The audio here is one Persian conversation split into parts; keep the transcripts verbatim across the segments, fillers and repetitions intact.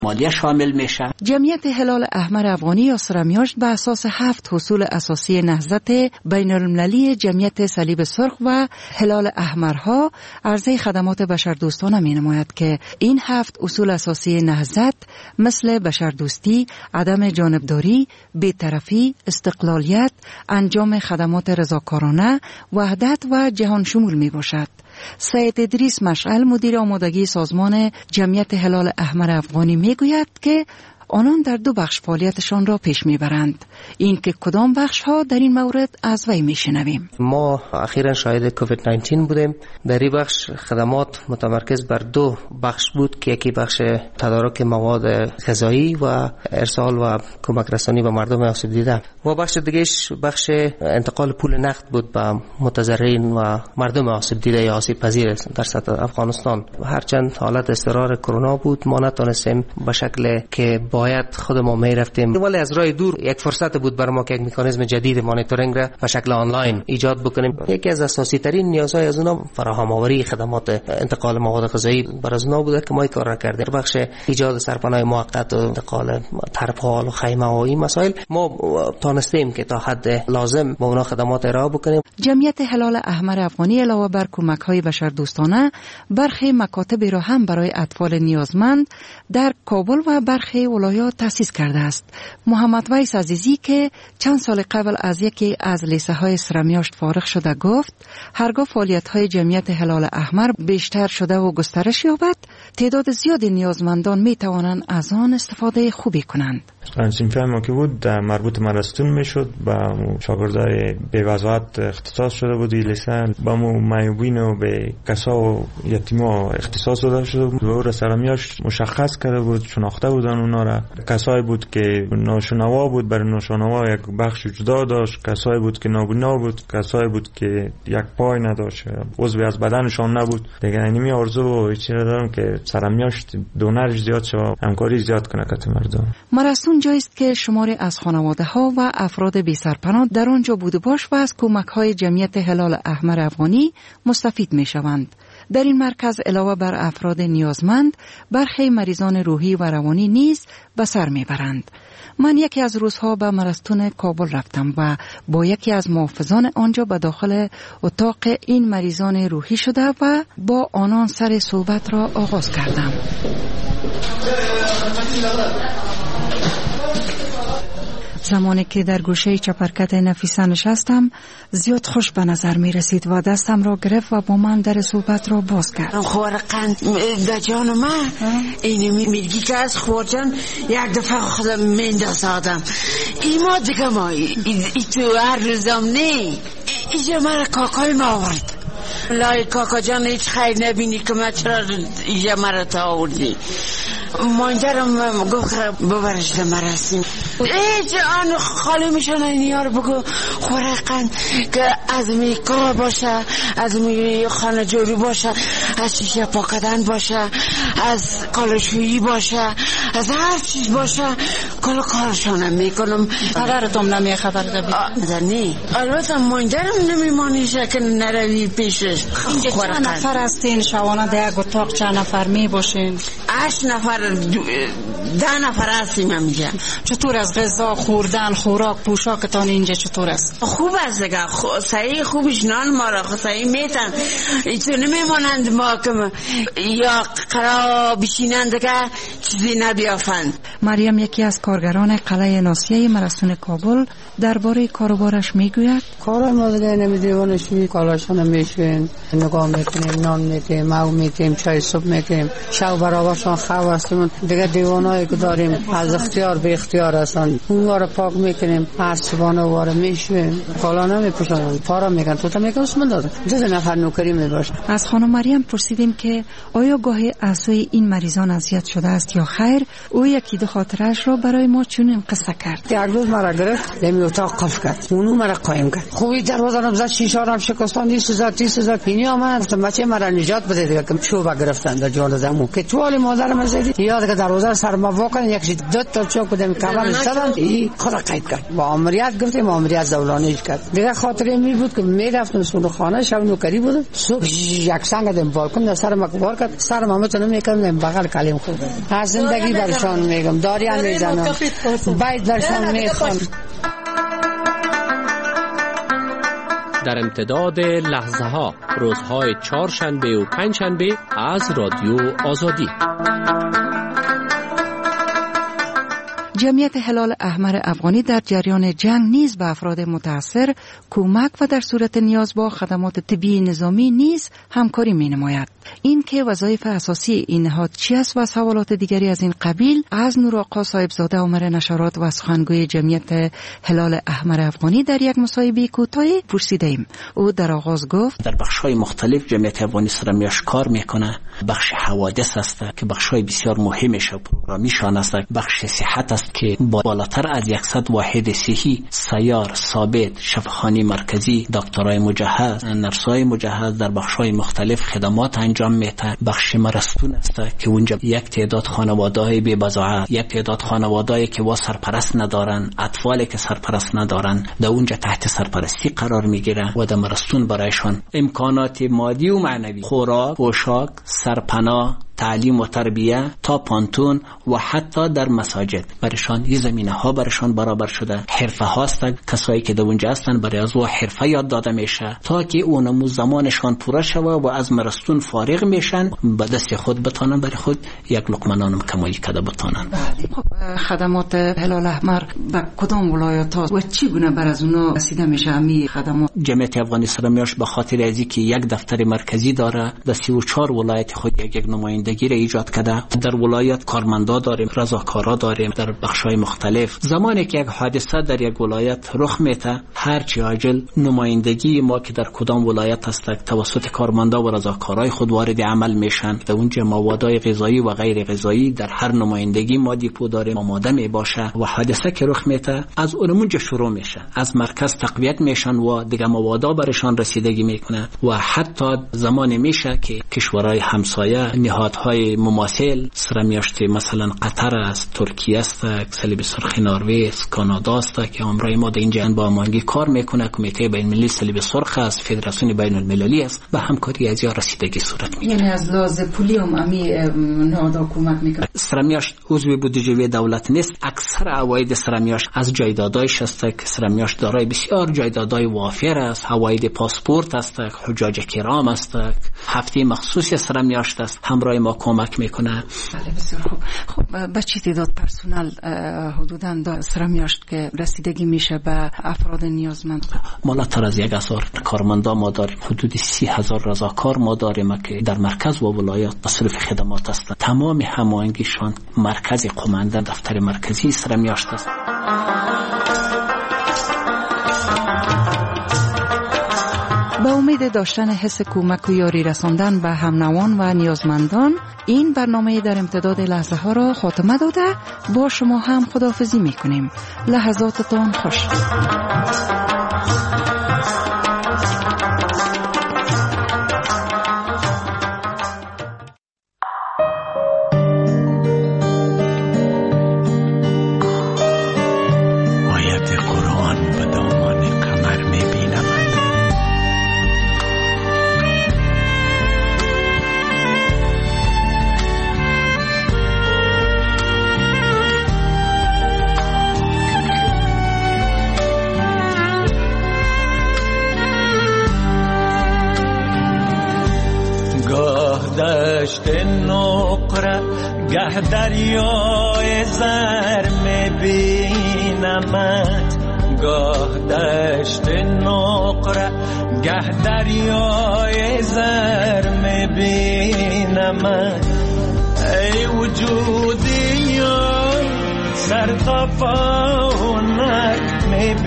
مالیه شامل میشه. جمعیت هلال احمر افغانی یا سرمیاشت به اساس هفت اصول اساسی نهضت بین المللی جمعیت صلیب سرخ و هلال احمرها عرضه خدمات بشردوستانه می نماید که این هفت اصول اساسی نهضت مثل بشردوستی، عدم جانبداری، بی‌طرفی، استقلالیت، انجام خدمات رضاکارانه، وحدت و جهان شمول می باشد. سید ادریس مشعل مدیر آمادگی سازمان جمعیت هلال احمر افغانی می گوید که آنان در دو بخش فعالیتشان را پیش میبرند. این که کدام بخش ها در این مورد از وی میشنویم. ما اخیراً شاهد کووید نوزده بودیم. در این بخش خدمات متمرکز بر دو بخش بود که یکی بخش تدارک مواد غذایی و ارسال و کمک رسانی به مردم آسیب دیده و بخش دیگهش بخش انتقال پول نقد بود به متضررین و مردم آسیب دیده یا آسیب پذیر در سطح افغانستان. هرچند حالت اضطرار کرونا بود ما نتونستیم به شکل که باید خود ما می رفتیم، ولی از راه دور یک فرصت بود برای ما که یک مکانیزم جدید مانیتورینگ را به شکل آنلاین ایجاد بکنیم. یکی از اساسی ترین نیازهای از اونها فراهم آوری خدمات انتقال مواد غذایی بر از اونها بود که ما این کار را کردیم. بخش ایجاد سرپناه موقت و انتقال ترپال و خیمه و این مسائل ما تونستیم که تا حد لازم با اونها خدمات ارائه بکنیم. جمعیت هلال احمر افغانی علاوه بر کمک‌های بشردوستانه برخی مکاتب را هم برای اطفال نیازمند در کابل و برخی ولایات تأسیس کرده است. محمد ویس عزیزی که چند سال قبل از یکی از لیسه های سرمیاشت فارغ شده گفت هرگاه فعالیت های جمعیت هلال احمر بیشتر شده و گسترش یابد تعداد زیاد نیازمندان می توانند از آن استفاده خوبی کنند. صنف ما که بود مربوط مرستون میشد با شاگردای به وضاحت اختصاص شده بود لیسه با مو معیوبین و به کسا و یتیما اختصاص داده شده بود و او سرمیاشت مشخص کرده بود، شناخته بودن اونا را. کسایی بود که ناشنوا بود برای ناشنوا یک بخش جدا داشت، کسایی بود که نابینا بود، کسایی بود که یک پای نداشت، عضوی از بدنشان نبود. دیگه اینمی آرزو و چیزی دارم که سرمیاشت دونرش زیاد شود، همکاری زیاد کنه کت مردم. مرستون جایی است که شماری از خانواده ها و افراد بی سرپناه در آنجا بوده باش و از کمک های جمعیت هلال احمر افغانی مستفید می شوند. در این مرکز علاوه بر افراد نیازمند برخی مریضان روحی و روانی نیز به سر میبرند. من یکی از روزها به مرستون کابل رفتم و با یکی از محافظان آنجا به داخل اتاق این مریضان روحی شده و با آنان سر صحبت را آغاز کردم. زمانی که در گوشه چپرکت نفیسه نشستم زیاد خوش به نظر می رسید و دستم را گرفت و با من در صحبت را باز کرد. خورقند در جان من اینی میگی که از خورجان یک دفعه خودم مینداز آدم ای ما دیگه ما ای, ای تو هر روزم نه اینجا من کاکای ما آورد. لای کاکا جان هیچ خیر نبینی که من چرا اینجا مرا تا آوردی. مانجا رو گفت ببرش در مرسیم ایچ آن خالی میشن اینی ها رو بگو خورقند که از می کار باشه، از می خانه جوری باشه، از شیشه پاکدن باشه، از کالشویی باشه، از هر چیز باشه کل کارشانم میکنم. خبرتم نمی خبر دبی زنی البته مانجا رو نمیمانیشه که نروی پیشش. اینجا چند نفر هستین شوانه در یک اتاق چند نفر می باشین؟ هشت نفر ده نفر هستیم همینجا. چطور از غذا خوردن خوراک پوشاکتان اینجا چطور است؟ خوب است دیگه خو... صحیح خوبش نان ما را صحیح میتن ایتو نمیمانند ما که یا قرار بشینند که چیزی نبیافند. مریم یکی از کارگران قلعه ناسیه مرستون کابل درباره کاروبارش میگوید کار ما دیگه نمیدیوانش می کالاشان میشوین نگاه میکنیم نان میتیم مو میتیم چای صبح میتیم شو برابرشان خواه هستیم دیگه دیوانایی که داریم از اختیار به اختیار هستن اونها رو پاک میکنیم هر صبحانه واره میشوین کالا نمیپوشن پارا میگن تو تا میگن اسم داده دو نفر نوکری میباشه. از خانم مریم پرسیدیم که آیا گاهی اعضای این مریضان اذیت شده است یا خیر. او یکی دو خاطرش رو برای ما چنین قصه کرد. یک روز مرا گرفت دمی اتاق قفل کرد اونو مرا قایم کرد خوبی دروازه رو زد شیشه رو شکستان دیس زد دیس زد پینی آمد گفتم بچه مرا نجات بده دیگه که چوب گرفتن در جان زمو که توال مادرم زدی یاد که دروازه سر ما واکن یک دو تا چوب بدم کامل زدن این خود قید کرد با عمریات گفتم عمریات زولانیش کرد دیگه خاطره می بود که میرفتم سون خانه شب نوکری بود صبح یک سنگ دم بالکن در سر ما بار کرد سر ما تو نمیکرد گفتم بغل کلیم خوبه. از زندگی برشان میگم، داریان میزنم، باید برشان میخوام. در امتداد لحظه ها، روزهای چهارشنبه و پنجشنبه از رادیو آزادی. جمعیت هلال احمر افغانی در جریان جنگ نیز به افراد متاثر کمک و در صورت نیاز با خدمات طبی نظامی نیز همکاری می نماید. این که وظایف اساسی این نهاد چی است و سوالات دیگری از این قبیل از نورآقا صاحبزاده عمر نشرات و سخنگوی جمعیت هلال احمر افغانی در یک مصاحبه کوتاهی پرسیده ایم. او در آغاز گفت در بخش‌های مختلف جمعیت افغانی سرمیاش کار میکنه. بخش حوادث است که بخش‌های بسیار مهمش و پروگرامیشان است. بخش صحت است که بالاتر از صد واحد صحی سیار ثابت، شفاخانه مرکزی، دکترای مجهز، نرسای مجهز در بخش‌های مختلف خدمات انجام میده. بخش مرستون است که اونجا یک تعداد خانواده‌های بی بضاعت، یک تعداد خانواده‌ای که وا سرپرست ندارن، اطفالی که سرپرست ندارن، در اونجا تحت سرپرستی قرار میگیرن و در مرستون برایشان امکانات مادی و معنوی، خوراک، پوشاک، سرپناه، تعلیم و تربیه تا پانتون و حتی در مساجد برشان این زمینه ها برشان برابر شده. حرفه هاست، کسایی که در اونجا هستن برای از او حرفه یاد داده میشه تا که اونمو زمانشان پوره شوه و از مرستون فارغ میشن به دست خود بتانن برای خود یک لقمه نان کمایی کرده بتانن. خب خدمات هلال احمر به کدام ولایت ها و چی گونه بر از اونا رسیده میشه امی خدمات؟ جمعیت افغانی سرمیاش به خاطر ازی که یک دفتر مرکزی داره در سی و چهار ولایت خود یک یک نماینده گیر ایجاد کرده. در ولایت کارمندا داریم، رضاکارا داریم در بخش‌های مختلف. زمانی که یک حادثه در یک ولایت رخ میته، هر چی عاجل نمایندگی ما که در کدام ولایت هست توسط کارمندا و رضاکارای خود وارد عمل میشن. در اونجا موادهای غذایی و غیر غذایی در هر نمایندگی ما دیپو داریم آماده می باشه و حادثه که رخ میته از اونمونجا شروع میشه، از مرکز تقویت میشن و دیگه موادا برشان رسیدگی میکنه و حتی زمانی میشه که کشورهای همسایه نهادهای مماثل سرمیاشت مثلا قطر است، ترکیه است، صلیب سرخ نروژ است، کانادا است که امرای ما در اینجا با هماهنگی کار میکنه. کمیته بین المللی صلیب سرخ است، فدراسیون بین المللی است، به همکاری از یا رسیدگی صورت میگیره. یعنی از لحاظ پولی هم امی نهادها کمک میکنه. سرمیاشت عضو بودجه دولت نیست. اکثر عواید سرمیاشت از جایدادایش است که سرمیاشت دارای بسیار جایدادای وافر است. عواید پاسپورت است، حجاج کرام است، هفته مخصوص سرمیاشت است، همراه ما کمک میکنه. بله بسیار خوب. خب به چی تعداد پرسنل حدوداً در سرمیاشت که رسیدگی میشه به افراد نیازمند؟ بالاتر از یک هزار کارمندا ما داریم، حدود سی هزار رضاکار ما داریم که در مرکز و ولایات مصرف خدمات هستند. تمام هماهنگیشان مرکز قماندان دفتر مرکزی سرمیاشت است. با امید داشتن حس کمک و یاری رساندن به همنوان و نیازمندان، این برنامه در امتداد لحظه ها را خاتمه داده با شما هم خداحافظی میکنیم. لحظاتتان خوش. دشت نقره گه دریای زر میبینمت، گاه دشت نقره گه دریای زر میبینمت. ای وجودی سر تا پاونک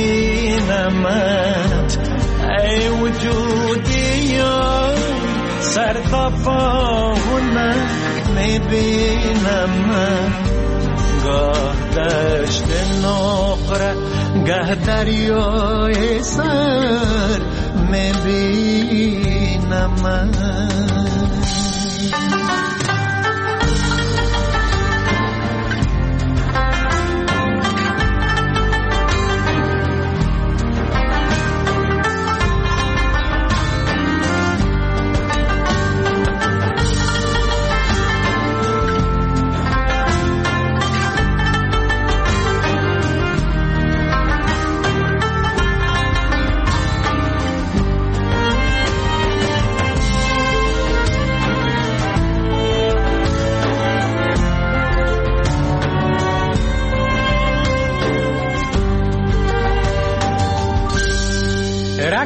میبینمت، ای وجودی سر تا پاونک میبینمت. گاه دشت نقره گه دریای سر میبینمت.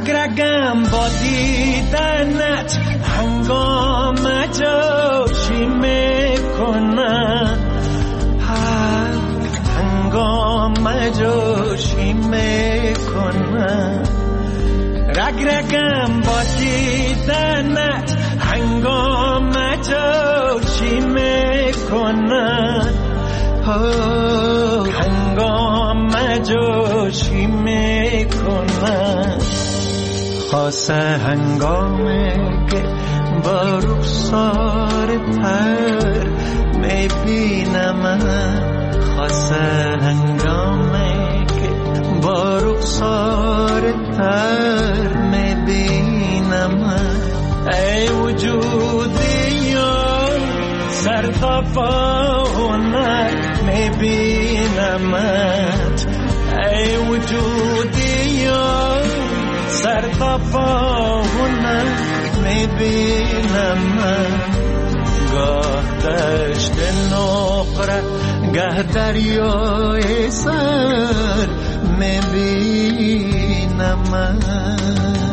رگ رگم با دیدنت هنگام جوشی میکنه، هنگام جوشی میکنه. رگ رگم با دیدنت هنگام جوشی میکنه، هنگام جوشی میکنه. خاصه هنگامی که با رخسار تر میبینم، خاصه هنگامی که با رخسار تر میبینم. ای وجودی سر تا پا هنر میبینمت، ای وجودی سر تا پا هنر میبینمت. گاه دشت نقره گه دریای سر میبینمت.